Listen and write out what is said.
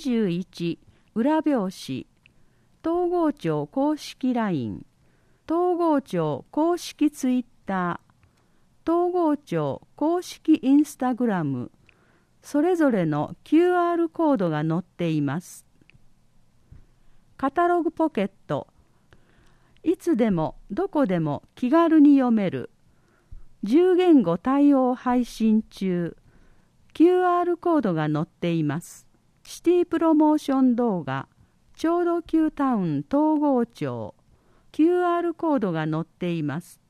21裏表紙東郷町公式 LINE 東郷町公式 Twitter 東郷町公式インスタグラムそれぞれの QR コードが載っています。カタログポケットいつでもどこでも気軽に読める10言語対応配信中 QR コードが載っています。シティプロモーション動画ちょうど Q タウン東郷町 QR コードが載っています。